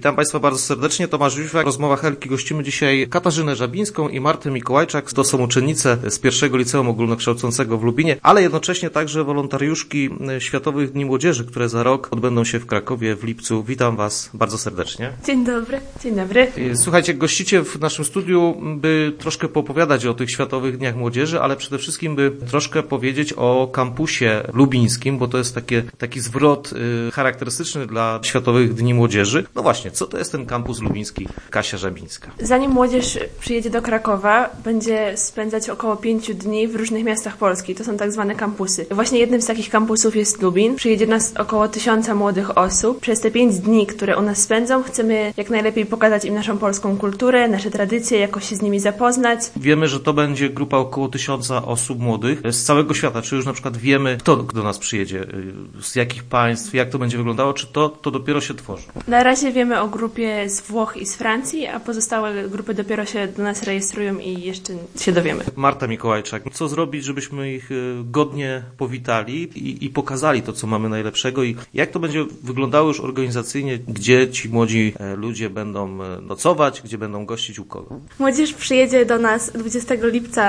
Witam Państwa bardzo serdecznie. Tomasz Jóźwiak. W rozmowach Helki gościmy dzisiaj Katarzynę Żabińską i Martę Mikołajczak. To są uczennice z pierwszego liceum ogólnokształcącego w Lubinie, ale jednocześnie także wolontariuszki Światowych Dni Młodzieży, które za rok odbędą się w Krakowie w lipcu. Witam Was bardzo serdecznie. Dzień dobry. Dzień dobry. Słuchajcie, gościcie w naszym studiu, by troszkę poopowiadać o tych Światowych Dniach Młodzieży, ale przede wszystkim by troszkę powiedzieć o kampusie lubińskim, bo to jest taki zwrot charakterystyczny dla Światowych Dni Młodzieży. No właśnie, co to jest ten kampus lubiński, Kasia Żabińska? Zanim młodzież przyjedzie do Krakowa, będzie spędzać około 5 dni w różnych miastach Polski. To są tak zwane kampusy. Właśnie jednym z takich kampusów jest Lubin. Przyjedzie nas około 1000 młodych osób. Przez te 5 dni, które u nas spędzą, chcemy jak najlepiej pokazać im naszą polską kulturę, nasze tradycje, jakoś się z nimi zapoznać. Wiemy, że to będzie grupa około 1000 osób młodych z całego świata. Czy już na przykład wiemy, kto do nas przyjedzie, z jakich państw, jak to będzie wyglądało, czy to dopiero się tworzy? Na razie wiemy o grupie z Włoch i z Francji, a pozostałe grupy dopiero się do nas rejestrują i jeszcze się dowiemy. Marta Mikołajczak, co zrobić, żebyśmy ich godnie powitali i pokazali to, co mamy najlepszego i jak to będzie wyglądało już organizacyjnie, gdzie ci młodzi ludzie będą nocować, gdzie będą gościć u kogo? Młodzież przyjedzie do nas 20 lipca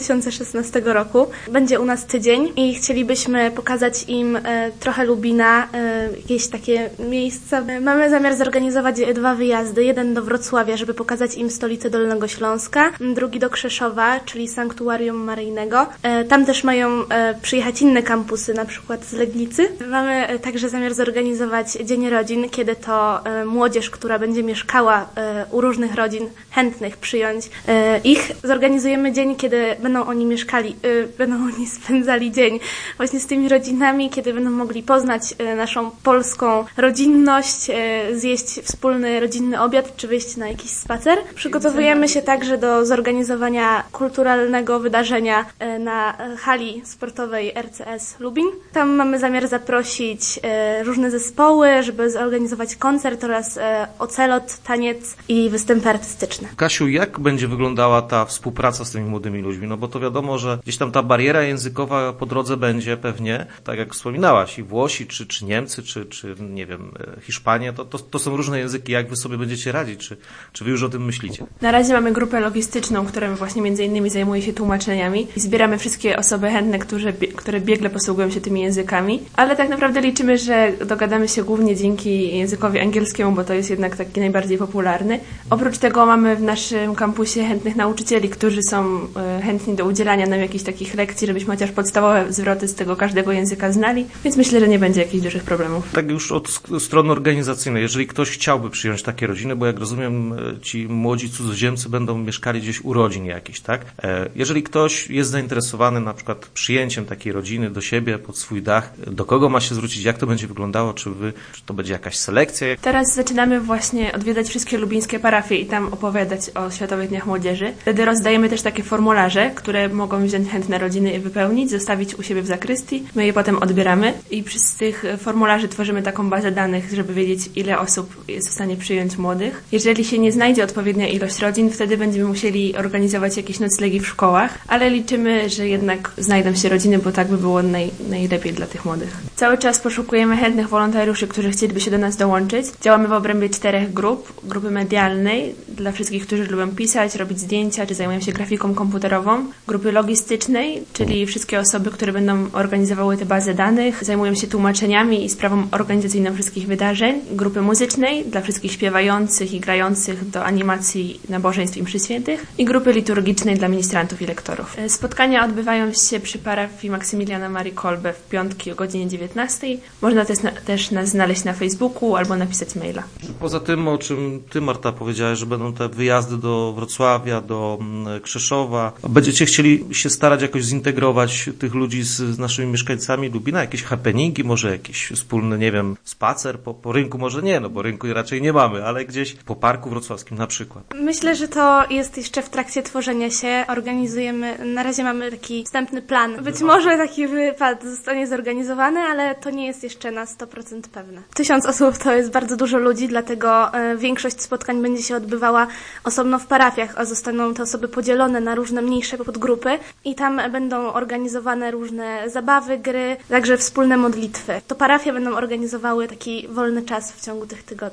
2016 roku. Będzie u nas tydzień i chcielibyśmy pokazać im trochę Lubina, jakieś takie miejsca. Mamy zamiar zorganizować 2 wyjazdy. Jeden do Wrocławia, żeby pokazać im stolicę Dolnego Śląska, drugi do Krzeszowa, czyli Sanktuarium Maryjnego. Tam też mają przyjechać inne kampusy, na przykład z Legnicy. Mamy także zamiar zorganizować Dzień Rodzin, kiedy to młodzież, która będzie mieszkała u różnych rodzin, chętnych przyjąć ich. Zorganizujemy dzień, kiedy będą oni mieszkali, będą oni spędzali dzień właśnie z tymi rodzinami, kiedy będą mogli poznać naszą polską rodzinność, zjeść wspólny rodzinny obiad, czy wyjść na jakiś spacer. Przygotowujemy się także do zorganizowania kulturalnego wydarzenia na hali sportowej RCS Lubin. Tam mamy zamiar zaprosić różne zespoły, żeby zorganizować koncert oraz ocelot, taniec i występy artystyczne. Kasiu, jak będzie wyglądała ta współpraca z tymi młodymi ludźmi? No bo to wiadomo, że gdzieś tam ta bariera językowa po drodze będzie pewnie, tak jak wspominałaś, i Włosi, czy Niemcy, czy nie wiem, Hiszpania, to są różne języki. Jak wy sobie będziecie radzić? Czy wy już o tym myślicie? Na razie mamy grupę logistyczną, która właśnie między innymi zajmuje się tłumaczeniami i zbieramy wszystkie osoby chętne, które biegle posługują się tymi językami, ale tak naprawdę liczymy, że dogadamy się głównie dzięki językowi angielskiemu, bo to jest jednak taki najbardziej popularny. Oprócz tego mamy w naszym kampusie chętnych nauczycieli, którzy są chętni do udzielania nam jakichś takich lekcji, żebyśmy chociaż podstawowe zwroty z tego każdego języka znali, więc myślę, że nie będzie jakichś dużych problemów. Tak już od strony organizacyjnej, jeżeli ktoś chciałby przyjąć takie rodziny, bo jak rozumiem, ci młodzi cudzoziemcy będą mieszkali gdzieś u rodzin jakichś, tak? Jeżeli ktoś jest zainteresowany na przykład przyjęciem takiej rodziny do siebie, pod swój dach, do kogo ma się zwrócić, jak to będzie wyglądało, czy to będzie jakaś selekcja? Teraz zaczynamy właśnie odwiedzać wszystkie lubińskie parafie i tam opowiadać o Światowych Dniach Młodzieży. Wtedy rozdajemy też takie formularze, które mogą wziąć chętne rodziny i wypełnić, zostawić u siebie w zakrystii. My je potem odbieramy i z tych formularzy tworzymy taką bazę danych, żeby wiedzieć, ile osób jest w stanie przyjąć młodych. Jeżeli się nie znajdzie odpowiednia ilość rodzin, wtedy będziemy musieli organizować jakieś noclegi w szkołach, ale liczymy, że jednak znajdą się rodziny, bo tak by było najlepiej dla tych młodych. Cały czas poszukujemy chętnych wolontariuszy, którzy chcieliby się do nas dołączyć. Działamy w obrębie 4 grup. Grupy medialnej dla wszystkich, którzy lubią pisać, robić zdjęcia, czy zajmują się grafiką komputerową. Grupy logistycznej, czyli wszystkie osoby, które będą organizowały te bazy danych, zajmują się tłumaczeniami i sprawą organizacyjną wszystkich wydarzeń. Grupy muzycznej dla wszystkich śpiewających i grających do animacji nabożeństw i mszy świętych. I grupy liturgicznej dla ministrantów i lektorów. Spotkania odbywają się przy parafii Maksymiliana Marii Kolbe w piątki o godzinie 19. Można też nas znaleźć na Facebooku albo napisać maila. Poza tym, o czym ty, Marta, powiedziałaś, że będą te wyjazdy do Wrocławia, do Krzeszowa, będziecie chcieli się starać jakoś zintegrować tych ludzi z naszymi mieszkańcami Lubina? Jakieś happeningi, może jakiś wspólny, nie wiem, spacer po rynku? Może nie, no bo rynku raczej nie mamy, ale gdzieś po parku wrocławskim na przykład. Myślę, że to jest jeszcze w trakcie tworzenia się. Organizujemy, na razie mamy taki wstępny plan. Być może taki wypad zostanie zorganizowany, ale to nie jest jeszcze na 100% pewne. 1000 osób to jest bardzo dużo ludzi, dlatego większość spotkań będzie się odbywała osobno w parafiach, a zostaną te osoby podzielone na różne mniejsze podgrupy i tam będą organizowane różne zabawy, gry, także wspólne modlitwy. To parafie będą organizowały taki wolny czas w ciągu tych tygodni.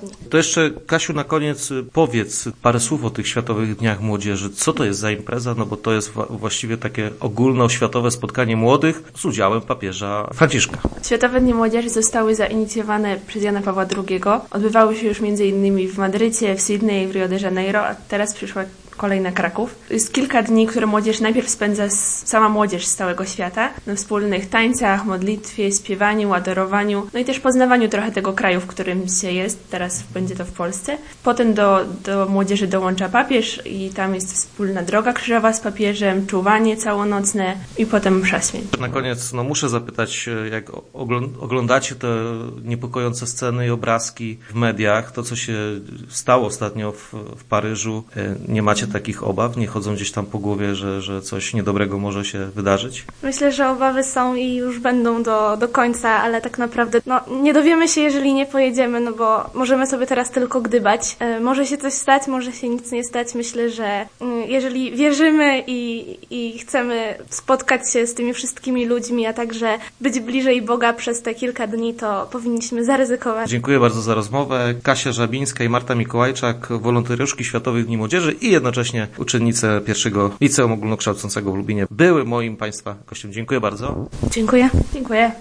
dni. To jeszcze, Kasiu, na koniec powiedz parę słów o tych Światowych Dniach Młodzieży. Co to jest za impreza? No bo to jest właściwie takie ogólnoświatowe spotkanie młodych z udziałem papieża Franciszka. Światowe Dni Młodzieży zostały zainicjowane przez Jana Pawła II. Odbywały się już m.in. w Madrycie, w Sydney, w Rio de Janeiro, a teraz przyszła kolej na Kraków. Jest kilka dni, które młodzież najpierw spędza, sama młodzież z całego świata, na wspólnych tańcach, modlitwie, śpiewaniu, adorowaniu, no i też poznawaniu trochę tego kraju, w którym się jest. Teraz będzie to w Polsce. Potem do młodzieży dołącza papież i tam jest wspólna droga krzyżowa z papieżem, czuwanie całonocne i potem msza święta. Na koniec muszę zapytać, jak oglądacie te niepokojące sceny i obrazki w mediach, to co się stało ostatnio w Paryżu, nie macie takich obaw? Nie chodzą gdzieś tam po głowie, że coś niedobrego może się wydarzyć? Myślę, że obawy są i już będą do końca, ale tak naprawdę nie dowiemy się, jeżeli nie pojedziemy, no bo możemy sobie teraz tylko gdybać. Może się coś stać, może się nic nie stać. Myślę, że jeżeli wierzymy i chcemy spotkać się z tymi wszystkimi ludźmi, a także być bliżej Boga przez te kilka dni, to powinniśmy zaryzykować. Dziękuję bardzo za rozmowę. Kasia Żabińska i Marta Mikołajczak, wolontariuszki Światowych Dni Młodzieży i jednocześnie uczennice pierwszego liceum ogólnokształcącego w Lubinie były moim Państwa gościem. Dziękuję bardzo. Dziękuję. Dziękuję.